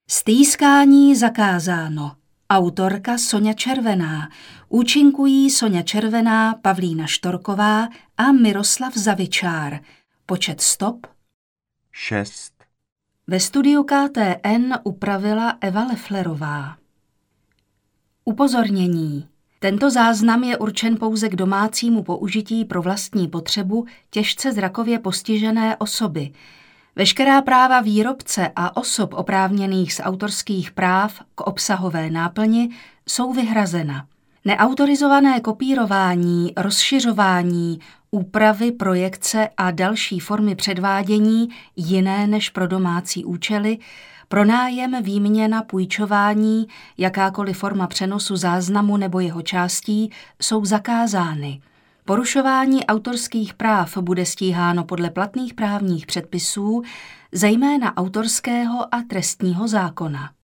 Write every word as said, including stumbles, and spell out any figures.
Stýskání zakázáno. Autorka Soňa Červená. Účinkují Soňa Červená, Pavlína Štorková a Miroslav Zavičár. Počet stop šest. Ve studiu K T N upravila Eva Lefflerová. Upozornění. Tento záznam je určen pouze k domácímu použití pro vlastní potřebu těžce zrakově postižené osoby. Veškerá práva výrobce a osob oprávněných z autorských práv k obsahové náplni jsou vyhrazena. Neautorizované kopírování, rozšiřování, úpravy, projekce a další formy předvádění jiné než pro domácí účely, pronájem, výměna, půjčování, jakákoliv forma přenosu záznamu nebo jeho částí jsou zakázány. Porušování autorských práv bude stíháno podle platných právních předpisů, zejména autorského a trestního zákona.